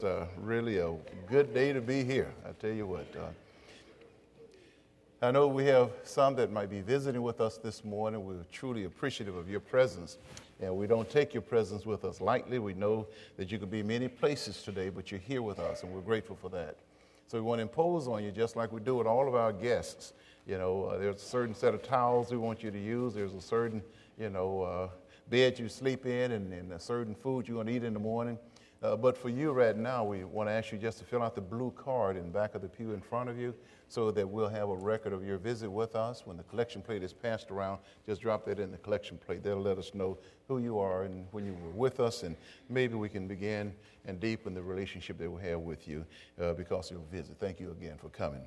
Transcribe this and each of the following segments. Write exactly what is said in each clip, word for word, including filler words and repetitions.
Uh, really a good day to be here. I tell you what. Uh, I know we have some that might be visiting with us this morning. We're truly appreciative of your presence, and we don't take your presence with us lightly. We know that you could be many places today, but you're here with us, and we're grateful for that. So we want to impose on you, just like we do with all of our guests. You know, uh, there's a certain set of towels we want you to use. There's a certain, you know, uh, bed you sleep in, and, and a certain food you want to eat in the morning. Uh, but for you right now, we want to ask you just to fill out the blue card in the back of the pew in front of you so that we'll have a record of your visit with us. When the collection plate is passed around, just drop that in the collection plate. That'll let us know who you are and when you were with us, and maybe we can begin and deepen the relationship that we have with you uh, because of your visit. Thank you again for coming.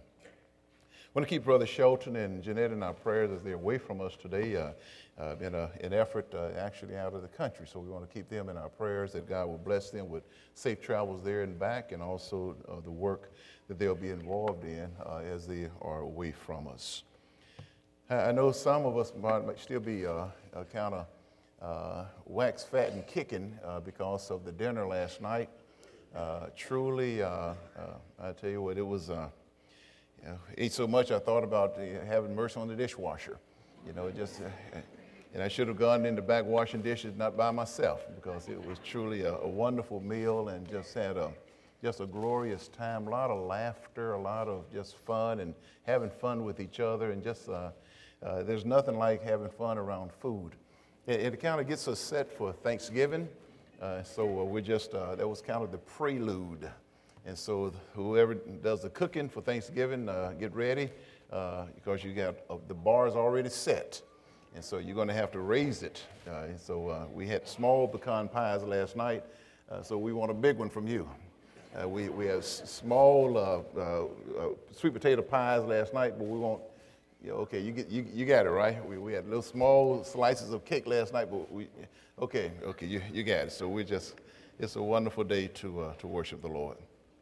I want to keep Brother Shelton and Jeanette in our prayers as they're away from us today uh, uh, in a, an effort uh, actually out of the country. So we want to keep them in our prayers, that God will bless them with safe travels there and back, and also uh, the work that they'll be involved in uh, as they are away from us. I know some of us might, might still be uh, uh, kind of uh, wax fat and kicking uh, because of the dinner last night. Uh, truly, uh, uh, I tell you what, it was... Uh, You know, ate so much I thought about uh, having mercy on the dishwasher. You know, it just, uh, and I should have gone in the back washing dishes not by myself, because it was truly a, a wonderful meal and just had a just a glorious time. A lot of laughter, a lot of just fun and having fun with each other, and just uh, uh, there's nothing like having fun around food. It, it kind of gets us set for Thanksgiving, uh, so uh, we're just uh, that was kind of the prelude. And so whoever does the cooking for Thanksgiving, uh, get ready uh, because you got uh, the bar's already set. And so you're going to have to raise it. Uh, and so uh, we had small pecan pies last night, uh, so we want a big one from you. Uh, we, we have s- small uh, uh, uh, sweet potato pies last night, but we want, you know, okay, you get you, you got it, right? We, we had little small slices of cake last night, but we, okay, okay, you, you got it. So we just, it's a wonderful day to uh, to worship the Lord.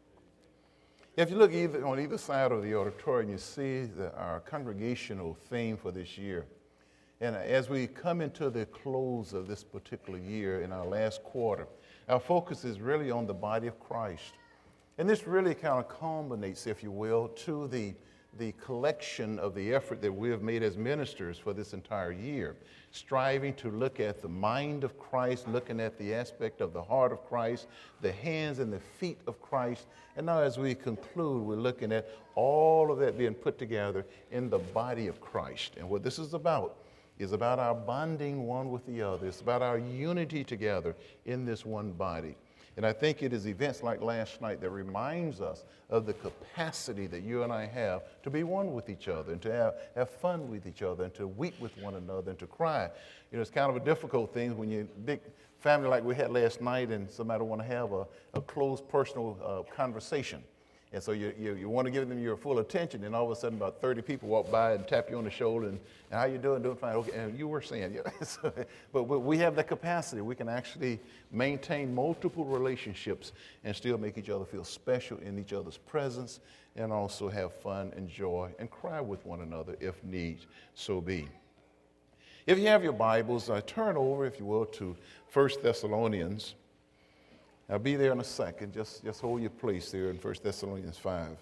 If you look either, on either side of the auditorium, you see the, our congregational theme for this year. And as we come into the close of this particular year in our last quarter, our focus is really on the body of Christ. And this really kind of culminates, if you will, to the, the collection of the effort that we have made as ministers for this entire year, striving to look at the mind of Christ, looking at the aspect of the heart of Christ, the hands and the feet of Christ. And now as we conclude, we're looking at all of that being put together in the body of Christ. And what this is about is about our bonding one with the other. It's about our unity together in this one body. And I think it is events like last night that reminds us of the capacity that you and I have to be one with each other and to have, have fun with each other and to weep with one another and to cry. You know, it's kind of a difficult thing when you're big family like we had last night and somebody want to have a, a close personal uh, conversation. And so you, you, you want to give them your full attention, and all of a sudden about thirty people walk by and tap you on the shoulder, and, and how you doing? Doing fine. Okay, and you were saying, yeah. so, but, but we have the capacity. We can actually maintain multiple relationships and still make each other feel special in each other's presence, and also have fun and joy and cry with one another if need so be. If you have your Bibles, uh, turn over, if you will, to First Thessalonians. I'll be there in a second. Just, just hold your place there in First Thessalonians five.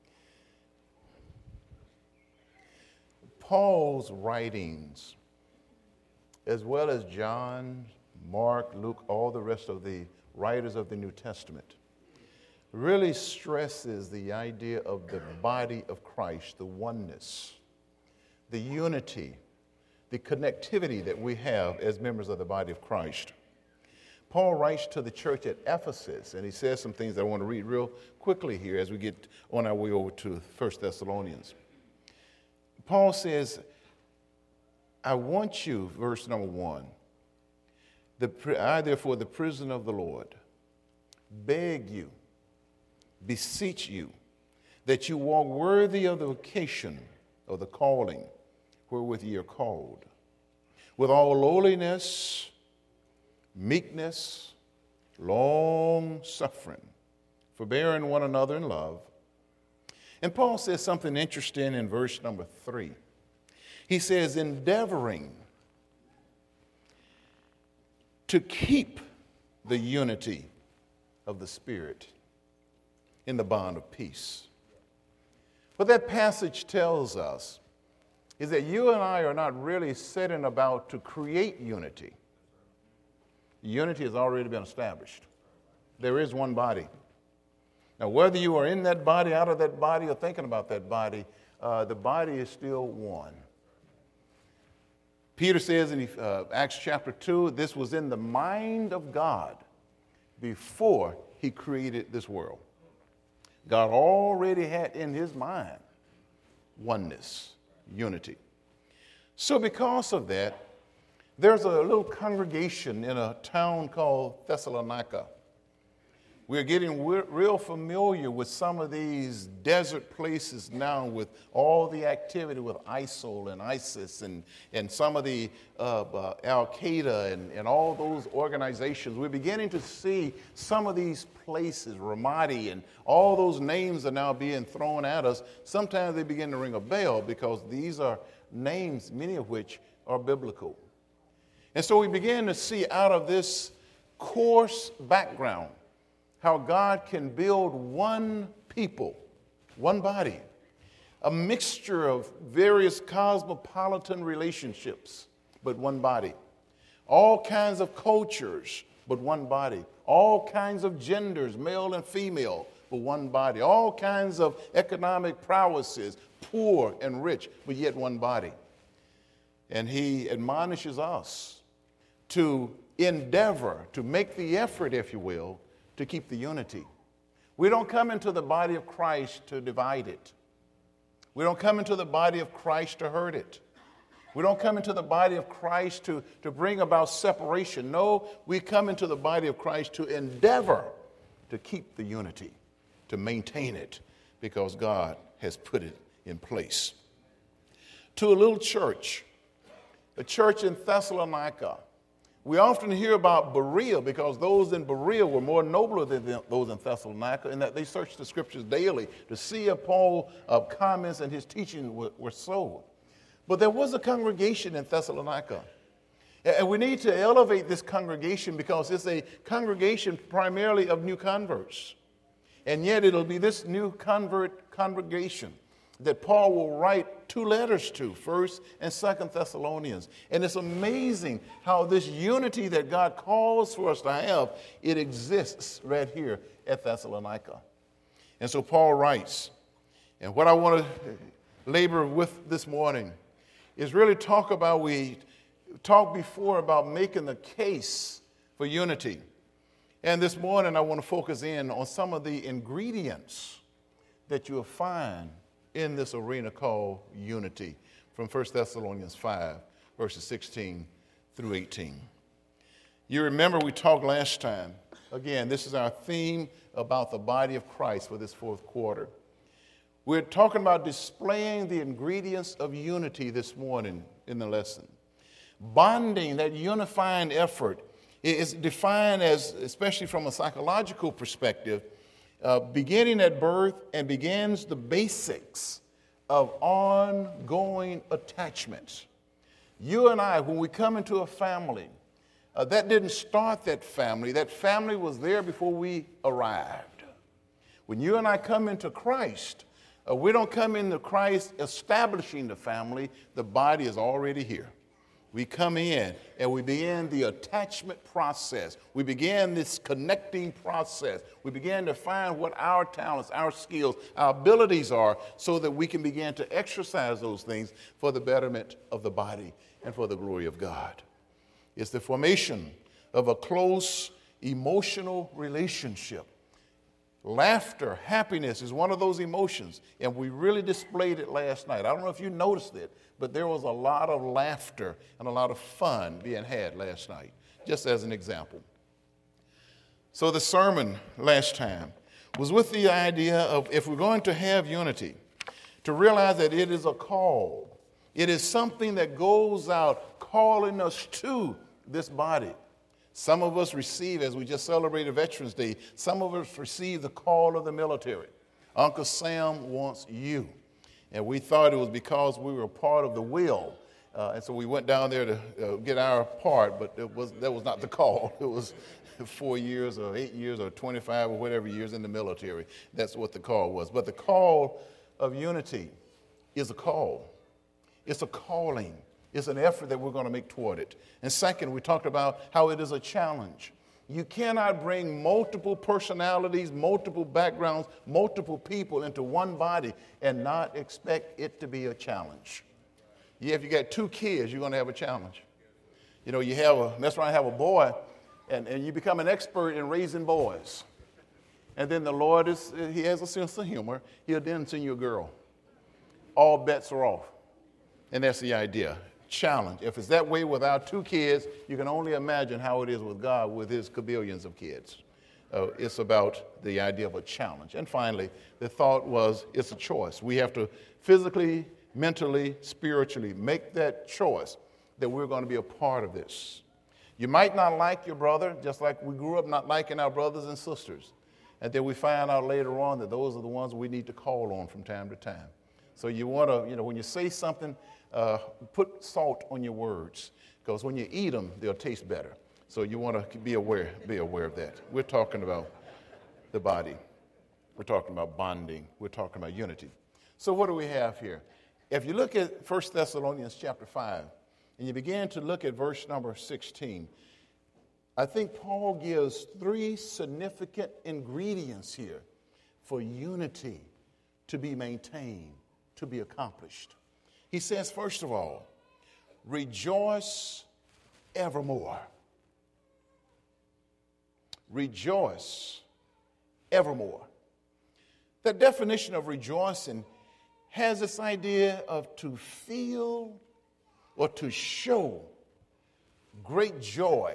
Paul's writings, as well as John, Mark, Luke, all the rest of the writers of the New Testament, really stresses the idea of the body of Christ, the oneness, the unity, the connectivity that we have as members of the body of Christ. Paul writes to the church at Ephesus, and he says some things that I want to read real quickly here as we get on our way over to First Thessalonians. Paul says, I want you, verse number one, the, I therefore, the prisoner of the Lord, beg you, beseech you, that you walk worthy of the vocation of the calling wherewith ye are called, with all lowliness, meekness, long suffering, forbearing one another in love. And Paul says something interesting in verse number three. He says, endeavoring to keep the unity of the Spirit in the bond of peace. What that passage tells us is that you and I are not really setting about to create unity. Unity has already been established. There is one body. Now, whether you are in that body, out of that body, or thinking about that body, uh, the body is still one. Peter says in uh, Acts chapter two, this was in the mind of God before he created this world. God already had in his mind oneness, unity. So because of that, there's a little congregation in a town called Thessalonica. We're getting real familiar with some of these desert places now with all the activity with ISIL and ISIS and, and some of the uh, uh, Al-Qaeda and, and all those organizations. We're beginning to see some of these places, Ramadi and all those names are now being thrown at us. Sometimes they begin to ring a bell because these are names, many of which are biblical. And so we begin to see out of this coarse background how God can build one people, one body, a mixture of various cosmopolitan relationships, but one body. All kinds of cultures, but one body. All kinds of genders, male and female, but one body. All kinds of economic prowesses, poor and rich, but yet one body. And he admonishes us to endeavor, to make the effort, if you will, to keep the unity. We don't come into the body of Christ to divide it. We don't come into the body of Christ to hurt it. We don't come into the body of Christ to, to bring about separation. No, we come into the body of Christ to endeavor to keep the unity, to maintain it, because God has put it in place. To a little church, a church in Thessalonica. We often hear about Berea because those in Berea were more nobler than those in Thessalonica, in that they searched the scriptures daily to see if Paul's uh, comments and his teaching were, were so. But there was a congregation in Thessalonica. And we need to elevate this congregation because it's a congregation primarily of new converts. And yet it'll be this new convert congregation that Paul will write two letters to, First and Second Thessalonians. And it's amazing how this unity that God calls for us to have, it exists right here at Thessalonica. And so Paul writes, and what I want to labor with this morning is really talk about, we talked before about making the case for unity. And this morning I want to focus in on some of the ingredients that you'll find in this arena called unity from First Thessalonians five, verses sixteen through eighteen. You remember we talked last time. Again, this is our theme about the body of Christ for this fourth quarter. We're talking about displaying the ingredients of unity this morning in the lesson. Bonding, that unifying effort, is defined as, especially from a psychological perspective, Uh, beginning at birth and begins the basics of ongoing attachments. You and I, when we come into a family, uh, that didn't start that family. That family was there before we arrived. When you and I come into Christ, uh, we don't come into Christ establishing the family. The body is already here. We come in and we begin the attachment process. We begin this connecting process. We begin to find what our talents, our skills, our abilities are so that we can begin to exercise those things for the betterment of the body and for the glory of God. It's the formation of a close emotional relationship. Laughter, happiness is one of those emotions, and we really displayed it last night. I don't know if you noticed it, but there was a lot of laughter and a lot of fun being had last night, just as an example. So the sermon last time was with the idea of, if we're going to have unity, to realize that it is a call. It is something that goes out calling us to this body. Some of us receive, as we just celebrated Veterans Day, some of us receive the call of the military. Uncle Sam wants you. And we thought it was because we were part of the will Uh, and so we went down there to uh, get our part, but it was, that was not the call. It was four years or eight years or twenty-five or whatever years in the military. That's what the call was. But the call of unity is a call. It's a calling. It's an effort that we're going to make toward it. And second, we talked about how it is a challenge. You cannot bring multiple personalities, multiple backgrounds, multiple people into one body and not expect it to be a challenge. Yeah, if you got two kids, you're going to have a challenge. You know, you have a, mess around and have a boy, and, and you become an expert in raising boys. And then the Lord, is he has a sense of humor. He'll then send you a girl. All bets are off. And that's the idea. Challenge. If it's that way with our two kids, you can only imagine how it is with God with his kabillions of kids. Uh, it's about the idea of a challenge. And finally, the thought was it's a choice. We have to physically, mentally, spiritually make that choice that we're going to be a part of this. You might not like your brother, just like we grew up not liking our brothers and sisters. And then we find out later on that those are the ones we need to call on from time to time. So you want to, you know, when you say something, uh, put salt on your words, because when you eat them, they'll taste better. So you want to be aware, be aware of that. We're talking about the body. We're talking about bonding. We're talking about unity. So what do we have here? If you look at First Thessalonians chapter five, and you begin to look at verse number sixteen, I think Paul gives three significant ingredients here for unity to be maintained, to be accomplished. He says, first of all, rejoice evermore. Rejoice evermore. The definition of rejoicing has this idea of to feel or to show great joy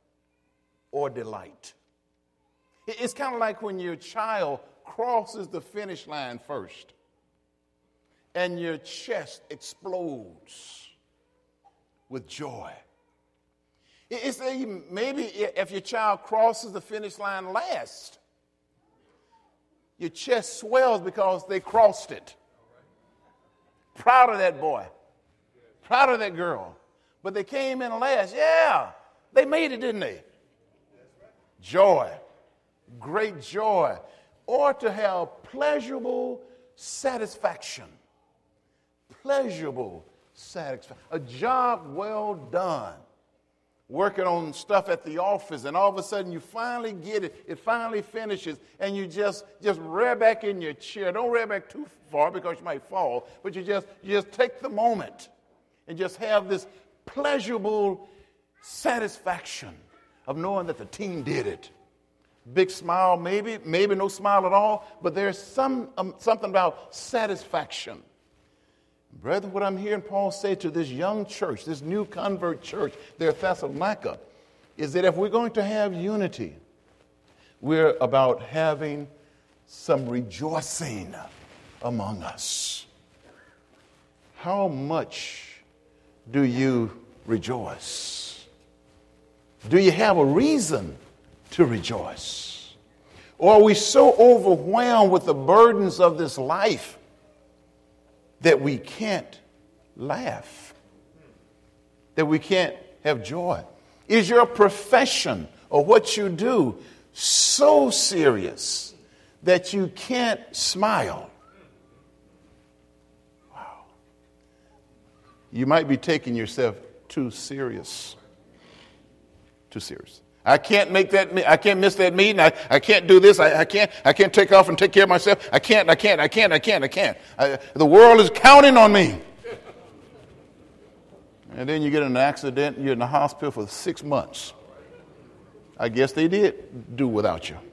or delight. It's kind of like when your child crosses the finish line first and your chest explodes with joy. It's a, maybe if your child crosses the finish line last, your chest swells because they crossed it. Proud of that boy. Proud of that girl. But they came in last. Yeah, they made it, didn't they? Joy. Great joy. Or to have pleasurable satisfaction. Pleasurable satisfaction. A job well done. Working on stuff at the office, and all of a sudden you finally get it. It finally finishes, and you just just rear back in your chair. Don't rear back too far because you might fall, but you just you just take the moment and just have this pleasurable satisfaction of knowing that the team did it. Big smile, maybe, maybe no smile at all, but there's some um, something about satisfaction. Brethren, what I'm hearing Paul say to this young church, this new convert church there at Thessalonica, is that if we're going to have unity, we're about having some rejoicing among us. How much do you rejoice? Do you have a reason to rejoice? Or are we so overwhelmed with the burdens of this life that we can't laugh, that we can't have joy? Is your profession or what you do so serious that you can't smile? Wow. You might be taking yourself too serious. Too serious. I can't make that, I can't miss that meeting. I, I can't do this. I, I can't, I can't take off and take care of myself. I can't, I can't, I can't, I can't, I can't. I, the world is counting on me. And then you get in an accident, you're in the hospital for six months. I guess they did do without you.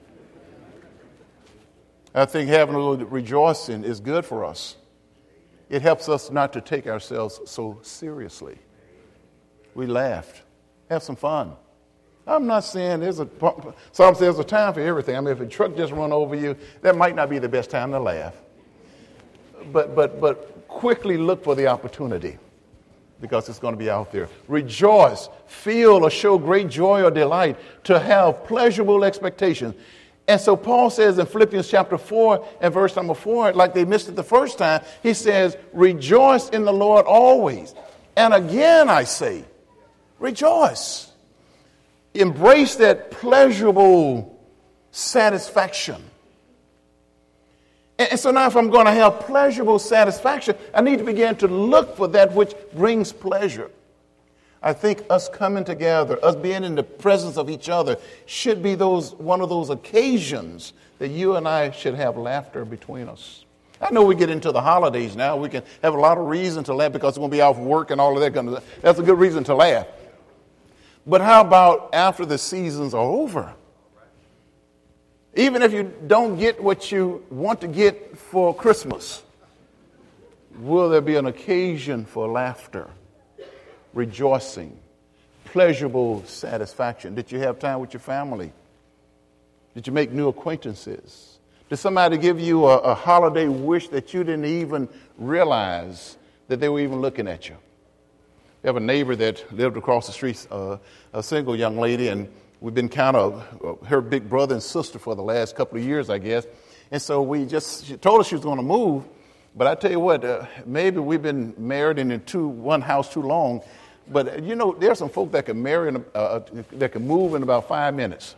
I think having a little rejoicing is good for us. It helps us not to take ourselves so seriously. We laughed. Have some fun. I'm not saying there's a, some say there's a time for everything. I mean, if a truck just run over you, that might not be the best time to laugh. But, but, but quickly look for the opportunity because it's going to be out there. Rejoice, feel or show great joy or delight, to have pleasurable expectations. And so Paul says in Philippians chapter four and verse number four, like they missed it the first time, he says, rejoice in the Lord always. And again, I say, rejoice. Embrace that pleasurable satisfaction. And so now if I'm going to have pleasurable satisfaction, I need to begin to look for that which brings pleasure. I think us coming together, us being in the presence of each other, should be those one of those occasions that you and I should have laughter between us. I know we get into the holidays now. We can have a lot of reason to laugh because we're going to be off work and all of that kind of stuff. That's a good reason to laugh. But how about after the seasons are over? Even if you don't get what you want to get for Christmas, will there be an occasion for laughter, rejoicing, pleasurable satisfaction? Did you have time with your family? Did you make new acquaintances? Did somebody give you a, a holiday wish that you didn't even realize that they were even looking at you? We have a neighbor that lived across the street, uh, a single young lady, and we've been kind of her big brother and sister for the last couple of years, I guess. And so we just, she told us she was going to move. But I tell you what, uh, maybe we've been married in two, one house too long. But, uh, you know, there's some folk that can marry, in, uh, that can move in about five minutes.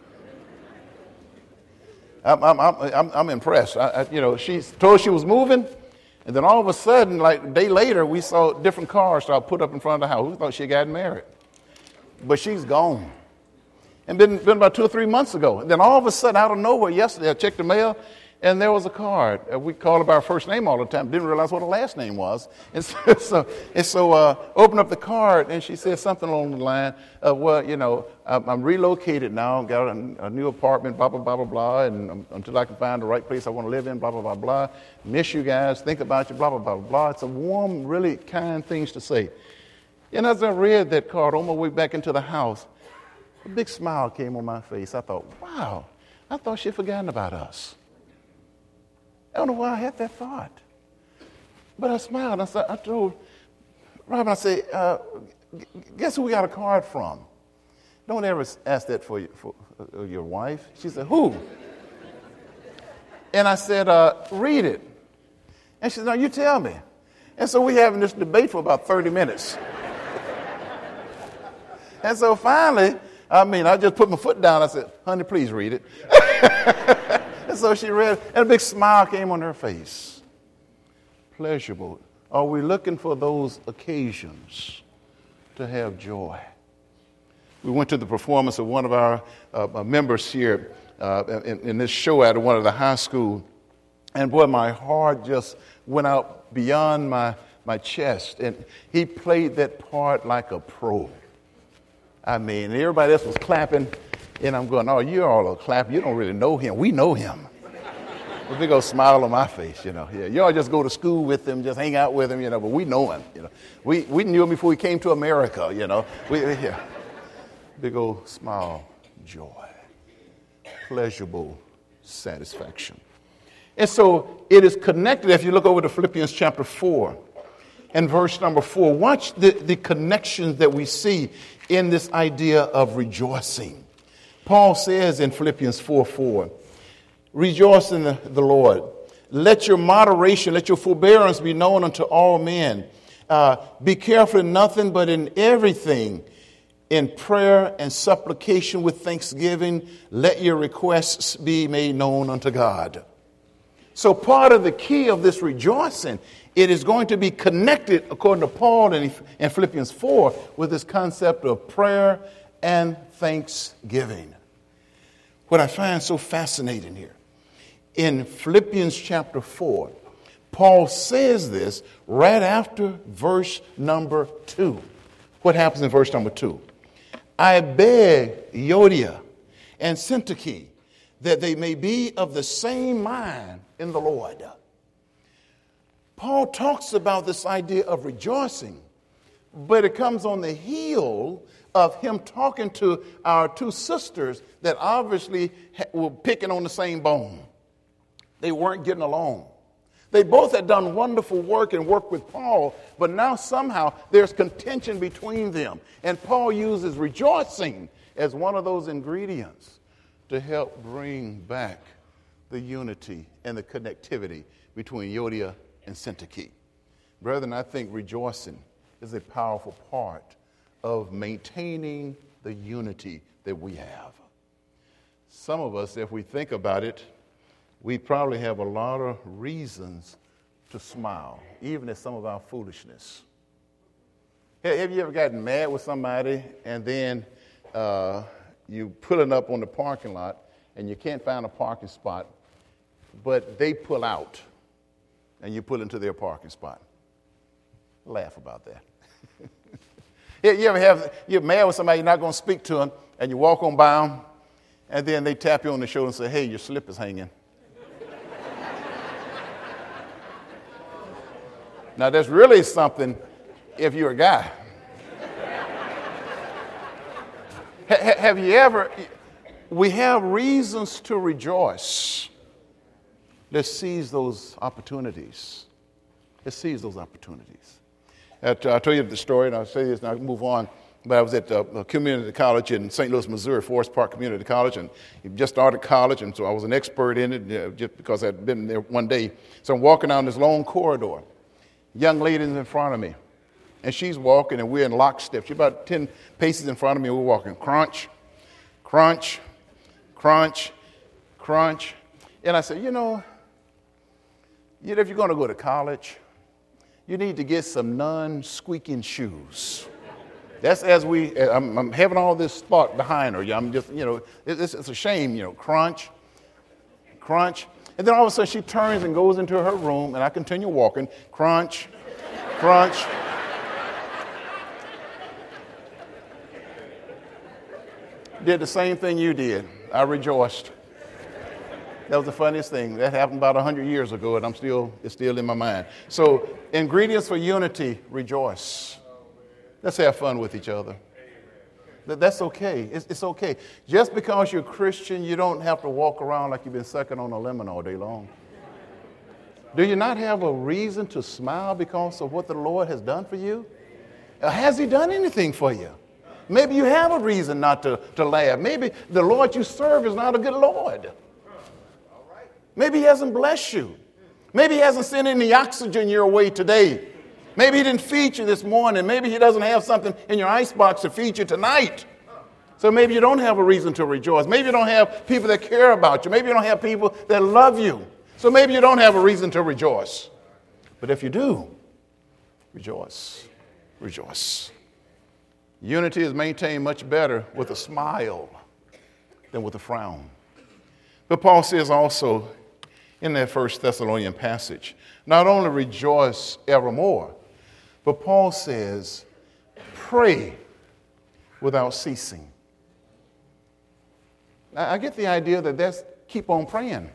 I'm, I'm, I'm, I'm impressed. I, I, you know, she told us she was moving. And then all of a sudden, like a day later, we saw different cars start put up in front of the house. We thought she had gotten married. But she's gone. And been, been about two or three months ago. And then all of a sudden, out of nowhere, yesterday, I checked the mail, and there was a card. Uh, we called her by her first name all the time. Didn't realize what her last name was. And so, so, and so uh, opened up the card, and she said something along the line of, well, you know, I'm, I'm relocated now, got a, a new apartment, blah, blah, blah, blah, blah, and um, until I can find the right place I want to live in, blah, blah, blah, blah. Miss you guys, think about you, blah, blah, blah, blah. It's a warm, really kind things to say. And as I read that card on my way back into the house, a big smile came on my face. I thought, wow, I thought she'd forgotten about us. I don't know why I had that thought. But I smiled. I, said, I told Robin, I said, uh, guess who we got a card from? Don't ever ask that for, for uh, your wife. She said, who? And I said, uh, read it. And she said, no, you tell me. And so we having this debate for about thirty minutes. And so finally, I mean, I just put my foot down. I said, honey, please read it. And so she read, and a big smile came on her face. Pleasurable. Are we looking for those occasions to have joy? We went to the performance of one of our uh, members here uh, in, in this show at one of the high school. And boy, my heart just went out beyond my, my chest. And he played that part like a pro. I mean, everybody else was clapping, and I'm going, oh, you all are clapping. You don't really know him. We know him. A big old smile on my face, you know. Yeah, you all just go to school with him, just hang out with him, you know, but we know him, you know. We we knew him before he came to America, you know. We, yeah. Big old smile, joy, pleasurable satisfaction. And so it is connected. If you look over to Philippians chapter four and verse number four, watch the, the connections that we see in this idea of rejoicing. Paul says in Philippians four four, rejoice in the, the Lord. Let your moderation, let your forbearance be known unto all men. Uh, be careful in nothing, but in everything, in prayer and supplication with thanksgiving, let your requests be made known unto God. So part of the key of this rejoicing, it is going to be connected, according to Paul in, in Philippians four, with this concept of prayer and thanksgiving. What I find so fascinating here, in Philippians chapter four, Paul says this right after verse number two. What happens in verse number two? I beg Euodia and Syntyche that they may be of the same mind in the Lord. Paul talks about this idea of rejoicing, but it comes on the heel of him talking to our two sisters that obviously were picking on the same bone. They weren't getting along. They both had done wonderful work and worked with Paul, but now somehow there's contention between them. And Paul uses rejoicing as one of those ingredients to help bring back the unity and the connectivity between Euodia and Syntyche. Brethren, I think rejoicing is a powerful part of maintaining the unity that we have. Some of us, if we think about it, we probably have a lot of reasons to smile, even at some of our foolishness. Have you ever gotten mad with somebody and then uh, you pulling up on the parking lot and you can't find a parking spot, but they pull out and you pull into their parking spot? Laugh about that. You ever have, you're mad with somebody, you're not going to speak to them, and you walk on by them, and then they tap you on the shoulder and say, hey, your slip is hanging. Now, that's really something if you're a guy. ha- have you ever, we have reasons to rejoice. Let's seize those opportunities. Let's seize those opportunities. At, uh, I'll tell you the story, and I'll say this, and I'll move on. But I was at uh, a community college in Saint Louis, Missouri, Forest Park Community College, and just started college, and so I was an expert in it uh, just because I'd been there one day. So I'm walking down this long corridor. Young lady's in front of me, and she's walking, and we're in lockstep. She's about ten paces in front of me, and we're walking. Crunch, crunch, crunch, crunch. And I said, you know, you know, if you're going to go to college, you need to get some non-squeaking shoes. That's as we, I'm, I'm having all this thought behind her. I'm just, you know, it's, it's a shame, you know, crunch, crunch. And then all of a sudden she turns and goes into her room, and I continue walking, crunch, crunch. Did the same thing you did. I rejoiced. That was the funniest thing. That happened about one hundred years ago, and I'm still, it's still in my mind. So, ingredients for unity, rejoice. Let's have fun with each other. That's okay. It's, it's okay. Just because you're a Christian, you don't have to walk around like you've been sucking on a lemon all day long. Do you not have a reason to smile because of what the Lord has done for you? Or has he done anything for you? Maybe you have a reason not to, to laugh. Maybe the Lord you serve is not a good Lord. Maybe he hasn't blessed you. Maybe he hasn't sent any oxygen your way today. Maybe he didn't feed you this morning. Maybe he doesn't have something in your icebox to feed you tonight. So maybe you don't have a reason to rejoice. Maybe you don't have people that care about you. Maybe you don't have people that love you. So maybe you don't have a reason to rejoice. But if you do, rejoice. Rejoice. Unity is maintained much better with a smile than with a frown. But Paul says also in that First Thessalonian passage, not only rejoice evermore, but Paul says, pray without ceasing. I get the idea that that's keep on praying.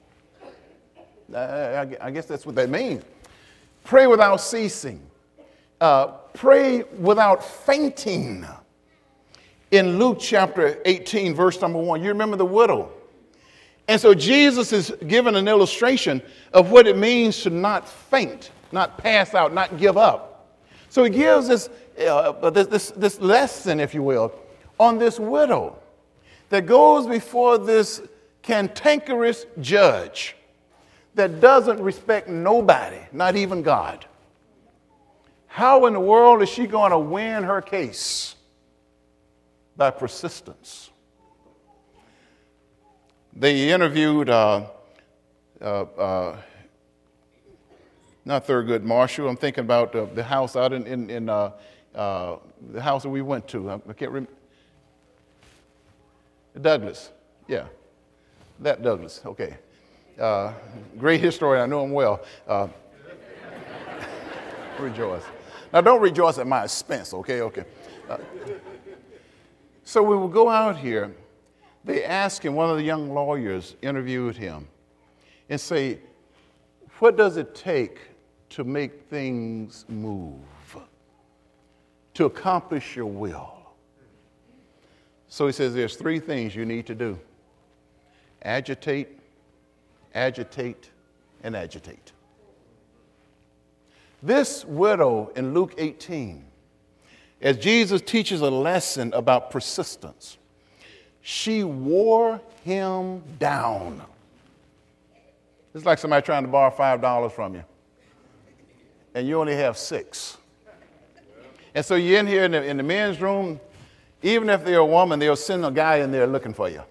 I guess that's what that means. Pray without ceasing. Uh, pray without fainting. In Luke chapter eighteen, verse number one, you remember the widow. And so Jesus is giving an illustration of what it means to not faint, not pass out, not give up. So he gives this, uh, this, this, this lesson, if you will, on this widow that goes before this cantankerous judge that doesn't respect nobody, not even God. How in the world is she going to win her case? By persistence. They interviewed, uh, uh, uh, not Thurgood Marshall, I'm thinking about uh, the house out in, in, in uh, uh, the house that we went to. I can't remember. Douglas, yeah, that Douglas, okay. Uh, great historian, I know him well. Uh, rejoice. Now don't rejoice at my expense, okay, okay. Uh, so we will go out here. They asked him, one of the young lawyers interviewed him and say, what does it take to make things move, to accomplish your will? So he says there's three things you need to do. Agitate, agitate, and agitate. This widow in Luke eighteen, as Jesus teaches a lesson about persistence, she wore him down. It's like somebody trying to borrow five dollars from you, and you only have six. And so you're in here in the, in the men's room. Even if they're a woman, they'll send a guy in there looking for you.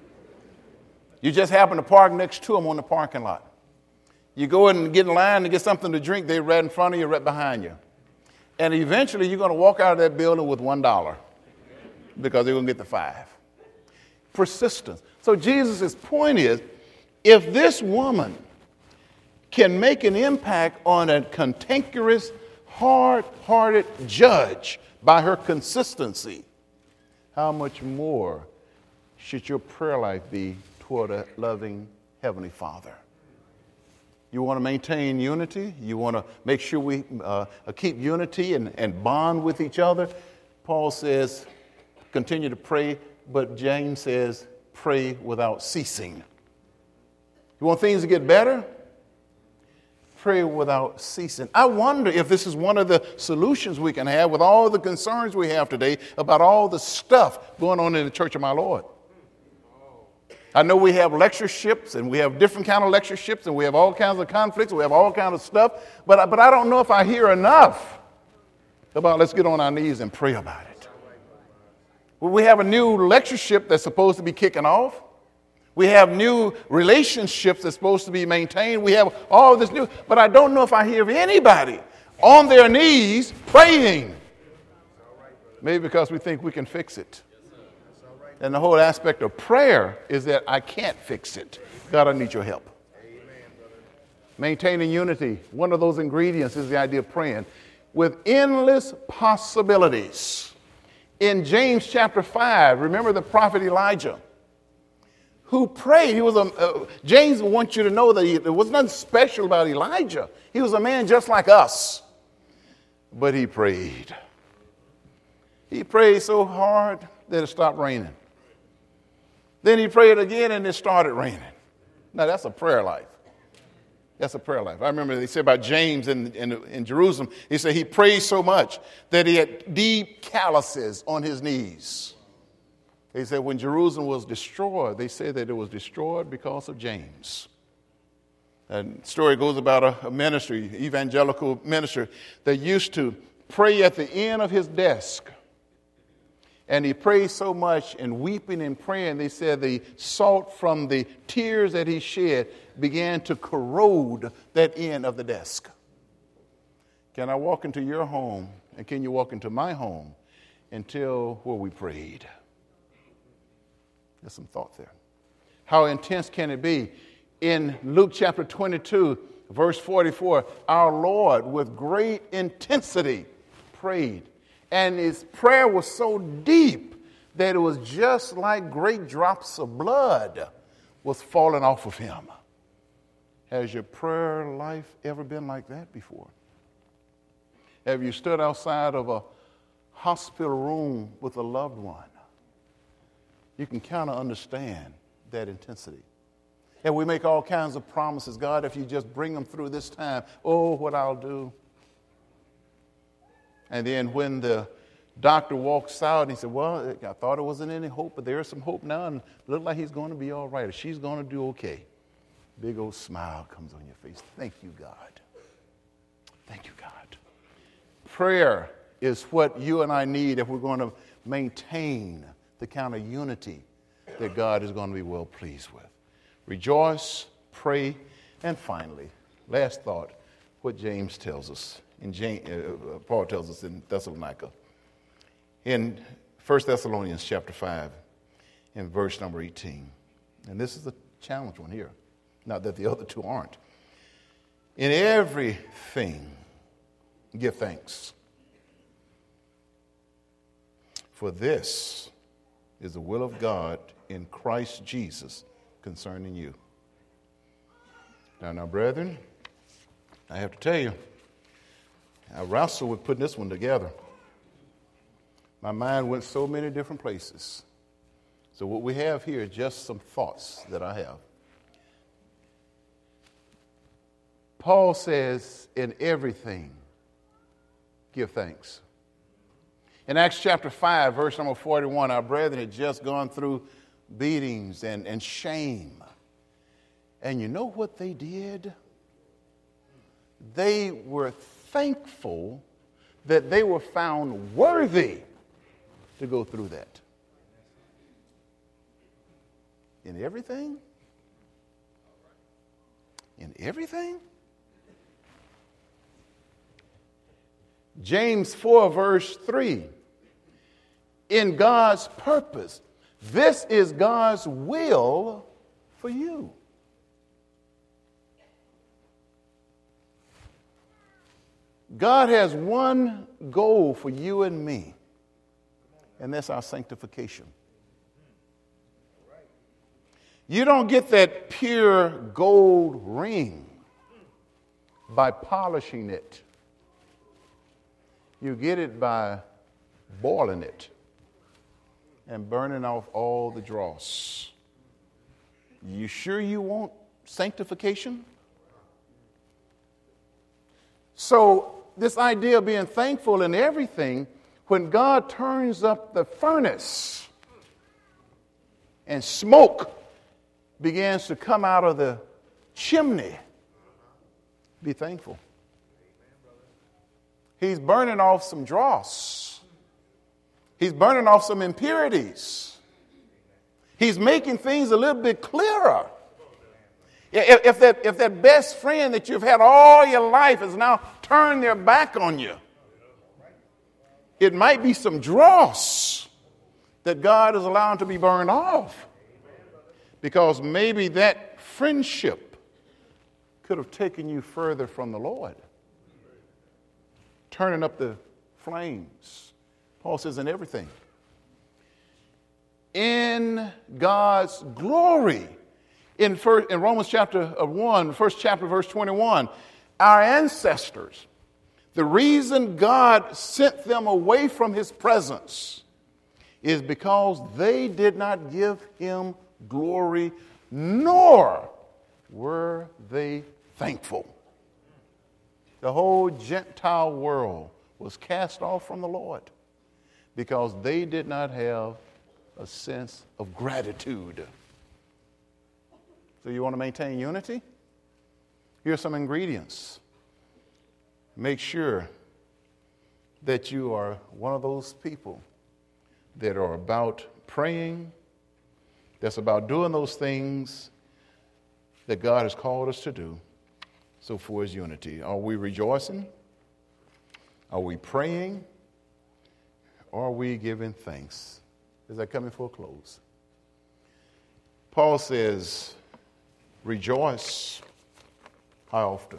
You just happen to park next to them on the parking lot. You go in and get in line to get something to drink, they're right in front of you, right behind you. And eventually you're going to walk out of that building with one dollar because they're going to get the five. Persistence. So Jesus' point is, if this woman can make an impact on a cantankerous, hard-hearted judge by her consistency, how much more should your prayer life be toward a loving Heavenly Father? You want to maintain unity? You want to make sure we uh, keep unity and, and bond with each other? Paul says, continue to pray, but James says, pray without ceasing. You want things to get better? Pray without ceasing. I wonder if this is one of the solutions we can have with all the concerns we have today about all the stuff going on in the Church of my Lord. I know we have lectureships and we have different kind of lectureships and we have all kinds of conflicts. We have all kinds of stuff. But, but I don't know if I hear enough about let's get on our knees and pray about it. We have a new lectureship that's supposed to be kicking off. We have new relationships that's supposed to be maintained. We have all this new, but I don't know if I hear anybody on their knees praying. Maybe because we think we can fix it. And the whole aspect of prayer is that I can't fix it. God, I need your help. Maintaining unity, one of those ingredients is the idea of praying with endless possibilities. In James chapter five, remember the prophet Elijah, who prayed. He was a, uh, James wants you to know that he, there was nothing special about Elijah. He was a man just like us, but he prayed. He prayed so hard that it stopped raining. Then he prayed again and it started raining. Now that's a prayer life. That's a prayer life. I remember they said about James in, in, in Jerusalem, he said he prayed so much that he had deep calluses on his knees. They said when Jerusalem was destroyed, they said that it was destroyed because of James. And the story goes about a, a ministry, evangelical minister, that used to pray at the end of his desk. And he prayed so much and weeping and praying, they said the salt from the tears that he shed began to corrode that end of the desk. Can I walk into your home and can you walk into my home until where we prayed? There's some thought there. How intense can it be? In Luke chapter twenty-two, verse forty-four, our Lord with great intensity prayed. And his prayer was so deep that it was just like great drops of blood was falling off of him. Has your prayer life ever been like that before? Have you stood outside of a hospital room with a loved one? You can kind of understand that intensity. And we make all kinds of promises. God, if you just bring them through this time, oh, what I'll do. And then when the doctor walks out, he said, well, I thought there wasn't any hope, but there is some hope now, and it looks like he's going to be all right, or she's going to do okay. Big old smile comes on your face. Thank you, God. Thank you, God. Prayer is what you and I need if we're going to maintain the kind of unity that God is going to be well pleased with. Rejoice, pray, and finally, last thought, what James tells us. In James, uh, Paul tells us in Thessalonica. In First Thessalonians chapter five, in verse number eighteen. And this is a challenge one here. Not that the other two aren't. In everything, give thanks. For this is the will of God in Christ Jesus concerning you. Now, now, brethren, I have to tell you, I wrestled with putting this one together. My mind went so many different places. So what we have here is just some thoughts that I have. Paul says, in everything, give thanks. In Acts chapter five, verse number forty-one, our brethren had just gone through beatings and, and shame. And you know what they did? They were thankful that they were found worthy to go through that. In everything? In everything? James four, verse three. In God's purpose. This is God's will for you. God has one goal for you and me, and that's our sanctification. You don't get that pure gold ring by polishing it. You get it by boiling it and burning off all the dross. You sure you want sanctification? So this idea of being thankful in everything, when God turns up the furnace and smoke begins to come out of the chimney, be thankful. He's burning off some dross. He's burning off some impurities. He's making things a little bit clearer. If, if, that, if that best friend that you've had all your life has now turned their back on you, it might be some dross that God is allowing to be burned off. Because maybe that friendship could have taken you further from the Lord. Turning up the flames. Paul says in everything. In God's glory. In, first, in Romans chapter one, first chapter, verse twenty-one, our ancestors, the reason God sent them away from his presence is because they did not give him glory, nor were they thankful. The whole Gentile world was cast off from the Lord because they did not have a sense of gratitude. So you want to maintain unity? Here are some ingredients. Make sure that you are one of those people that are about praying, that's about doing those things that God has called us to do. So for his unity. Are we rejoicing? Are we praying? Or are we giving thanks? Is that coming for a close? Paul says, rejoice. How often?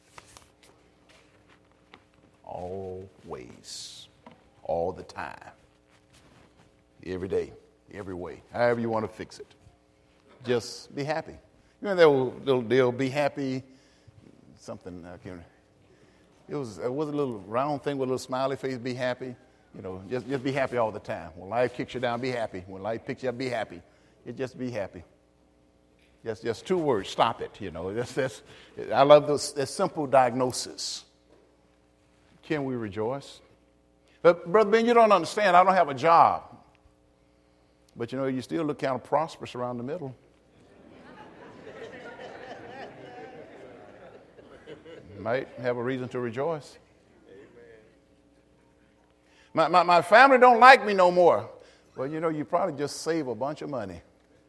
Always. All the time. Every day. Every way. However you want to fix it. Just be happy. You know that little deal, be happy. Something, I can't, it was, it was a little round thing with a little smiley face, be happy. You know, just, just be happy all the time. When life kicks you down, be happy. When life picks you up, be happy. It just be happy. Just, just two words, stop it, you know. That's, that's, I love those, that simple diagnosis. Can we rejoice? But, Brother Ben, you don't understand. I don't have a job. But, you know, you still look kind of prosperous around the middle. You might have a reason to rejoice. My, my, my family don't like me no more. Well, you know, you probably just save a bunch of money.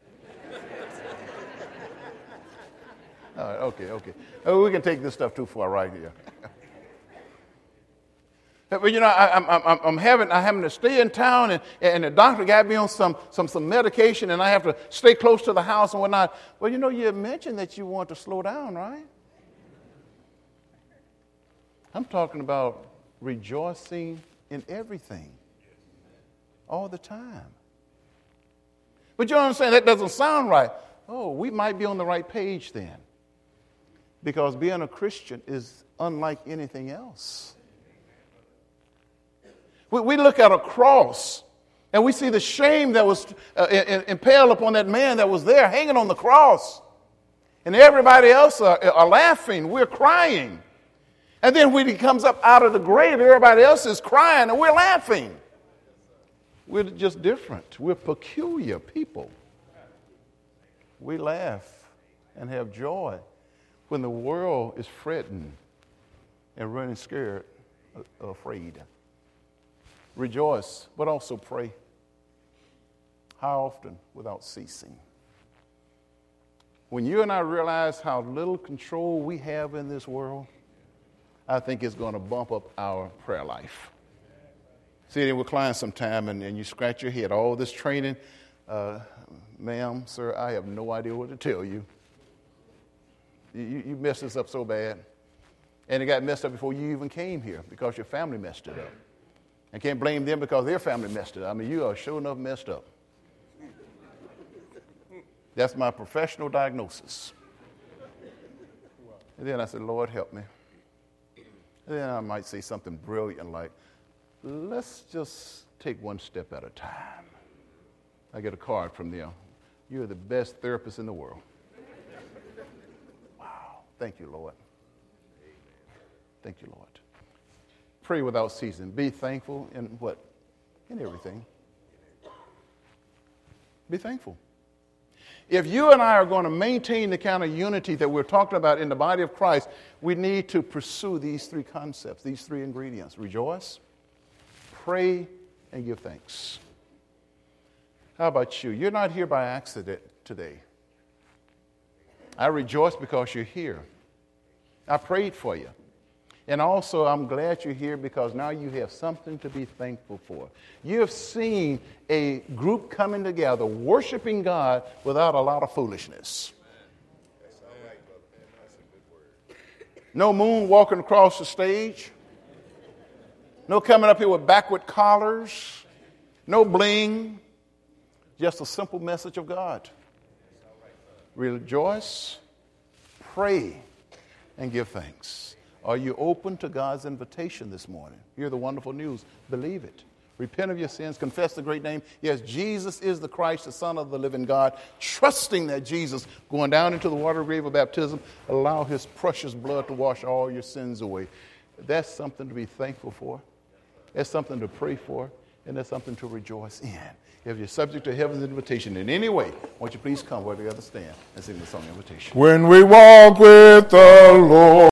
All right, okay, okay. Oh, we can take this stuff too far right here. But you know, I, I'm, I'm, I'm having I'm having to stay in town, and, and the doctor got me on some, some some medication, and I have to stay close to the house and whatnot. Well, you know, you mentioned that you want to slow down, right? I'm talking about rejoicing in everything, all the time. But you know what I'm saying? That doesn't sound right. Oh, we might be on the right page then, because being a Christian is unlike anything else. We look at a cross and we see the shame that was uh, impaled upon that man that was there hanging on the cross. And everybody else are, are laughing. We're crying. And then when he comes up out of the grave, everybody else is crying and we're laughing. We're just different. We're peculiar people. We laugh and have joy when the world is fretting and running scared uh, afraid. Rejoice, but also pray. How often? Without ceasing. When you and I realize how little control we have in this world, I think it's going to bump up our prayer life. See, with clients sometime, and, and you scratch your head. All this training, uh, ma'am, sir, I have no idea what to tell you. You, you messed this up so bad. And it got messed up before you even came here because your family messed it up. And can't blame them because their family messed it up. I mean, you are sure enough messed up. That's my professional diagnosis. And then I said, Lord, help me. And then I might say something brilliant like, let's just take one step at a time. I get a card from them. You're the best therapist in the world. Wow. Thank you, Lord. Thank you, Lord. Pray without ceasing. Be thankful in what? In everything. Be thankful. If you and I are going to maintain the kind of unity that we're talking about in the body of Christ, we need to pursue these three concepts, these three ingredients. Rejoice, pray, and give thanks. How about you? You're not here by accident today. I rejoice because you're here. I prayed for you. And also, I'm glad you're here because now you have something to be thankful for. You have seen a group coming together, worshiping God without a lot of foolishness. No moon walking across the stage. No coming up here with backward collars. No bling. Just a simple message of God. Rejoice, pray, and give thanks. Are you open to God's invitation this morning? Hear the wonderful news. Believe it. Repent of your sins. Confess the great name. Yes, Jesus is the Christ, the Son of the living God. Trusting that Jesus, going down into the water grave of baptism, allow his precious blood to wash all your sins away. That's something to be thankful for. That's something to pray for. And that's something to rejoice in. If you're subject to heaven's invitation in any way, won't you please come where the others stand and sing the song invitation. When we walk with the Lord.